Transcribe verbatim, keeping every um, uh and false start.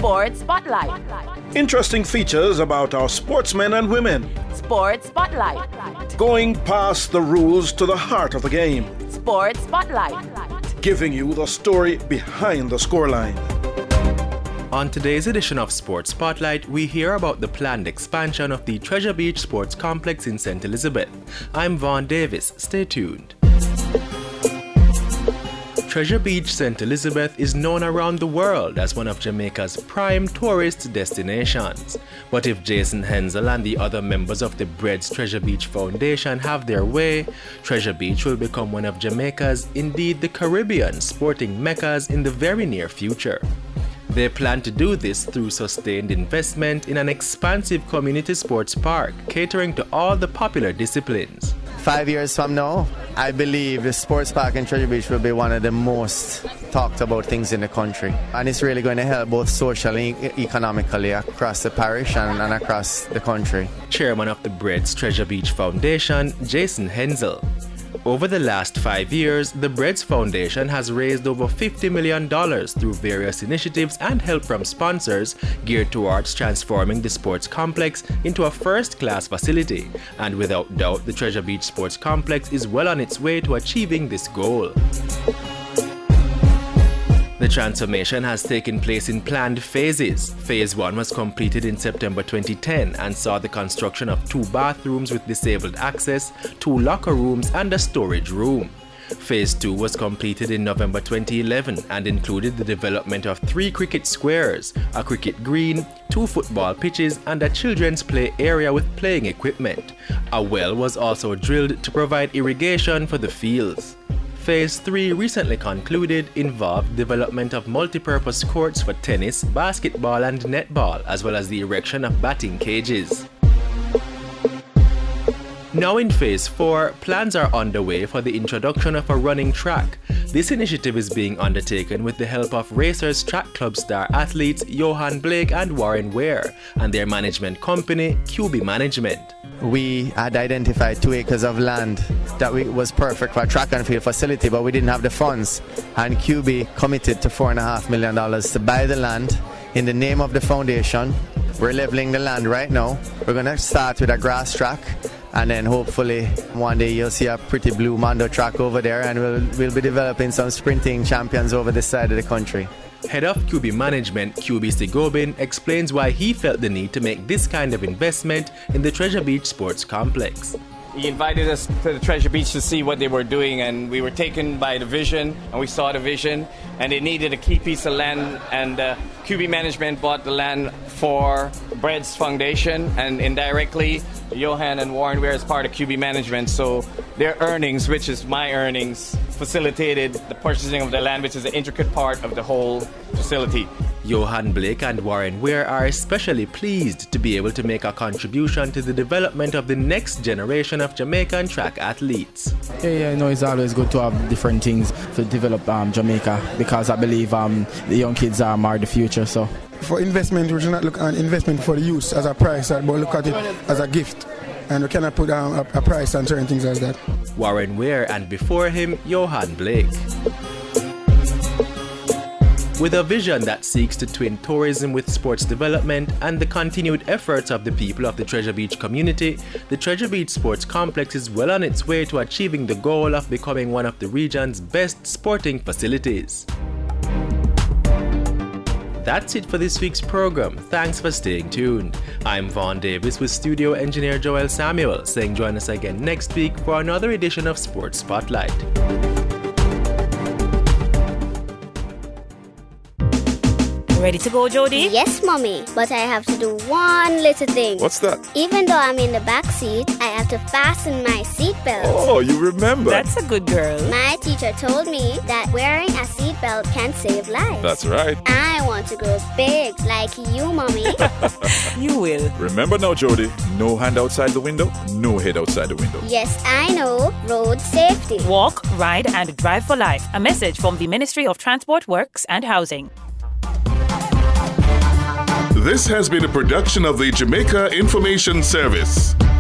Sports Spotlight. Interesting features about our sportsmen and women. Sports Spotlight. Going past the rules to the heart of the game. Sports Spotlight. Giving you the story behind the scoreline. On today's edition of Sports Spotlight, we hear about the planned expansion of the Treasure Beach Sports Complex in Saint Elizabeth. I'm Vaughn Davis. Stay tuned. Treasure Beach, Saint Elizabeth is known around the world as one of Jamaica's prime tourist destinations. But if Jason Hensel and the other members of the Bread's Treasure Beach Foundation have their way, Treasure Beach will become one of Jamaica's, indeed the Caribbean, sporting meccas in the very near future. They plan to do this through sustained investment in an expansive community sports park catering to all the popular disciplines. Five years from now, I believe the sports park in Treasure Beach will be one of the most talked about things in the country. And it's really going to help both socially and economically across the parish and, and across the country. Chairman of the Bread's Treasure Beach Foundation, Jason Hensel. Over the last five years, the Bread's Foundation has raised over fifty million dollars through various initiatives and help from sponsors geared towards transforming the sports complex into a first-class facility. And without doubt, the Treasure Beach Sports Complex is well on its way to achieving this goal. The transformation has taken place in planned phases. Phase one was completed in September twenty ten and saw the construction of two bathrooms with disabled access, two locker rooms, and a storage room. Phase two was completed in November twenty eleven and included the development of three cricket squares, a cricket green, two football pitches, and a children's play area with playing equipment. A well was also drilled to provide irrigation for the fields. Phase three, recently concluded, involved development of multi-purpose courts for tennis, basketball, and netball, as well as the erection of batting cages. Now in Phase four, plans are underway for the introduction of a running track. This initiative is being undertaken with the help of Racers Track Club star athletes Johan Blake and Warren Ware, and their management company, Q B Management. We had identified two acres of land that we, was perfect for a track and field facility, but we didn't have the funds. And Q B committed to four and a half million dollars to buy the land in the name of the foundation. We're leveling the land right now. We're going to start with a grass track, and then hopefully one day you'll see a pretty blue Mondo track over there, and we'll, we'll be developing some sprinting champions over this side of the country. Head of Q B Management, Q B Sigobin, explains why he felt the need to make this kind of investment in the Treasure Beach Sports Complex. He invited us to the Treasure Beach to see what they were doing, and we were taken by the vision, and we saw the vision, and they needed a key piece of land, and uh, Q B Management bought the land for Bread's Foundation, and indirectly, Johan and Warren Ware is part of Q B Management, so their earnings, which is my earnings, facilitated the purchasing of the land, which is an intricate part of the whole facility. Johan Blake and Warren Ware are especially pleased to be able to make a contribution to the development of the next generation of Jamaican track athletes. Yeah, yeah, you know, it's always good to have different things to develop um, Jamaica, because I believe um, the young kids are, are the future. So, for investment, we should not look at investment for the youth as a price, but look at it as a gift. And we cannot put um, a, a price on certain things as that. Warren Ware, and before him, Johan Blake. With a vision that seeks to twin tourism with sports development and the continued efforts of the people of the Treasure Beach community, the Treasure Beach Sports Complex is well on its way to achieving the goal of becoming one of the region's best sporting facilities. That's it for this week's program. Thanks for staying tuned. I'm Vaughn Davis with studio engineer Joel Samuel, saying join us again next week for another edition of Sports Spotlight. Ready to go, Jody? Yes, Mommy. But I have to do one little thing. What's that? Even though I'm in the back seat, I have to fasten my seatbelt. Oh, you remember. That's a good girl. My teacher told me that wearing a seatbelt can save lives. That's right. I want to grow big like you, Mommy. You will. Remember now, Jody, no hand outside the window, no head outside the window. Yes, I know. Road safety. Walk, ride, and drive for life. A message from the Ministry of Transport, Works and Housing. This has been a production of the Jamaica Information Service.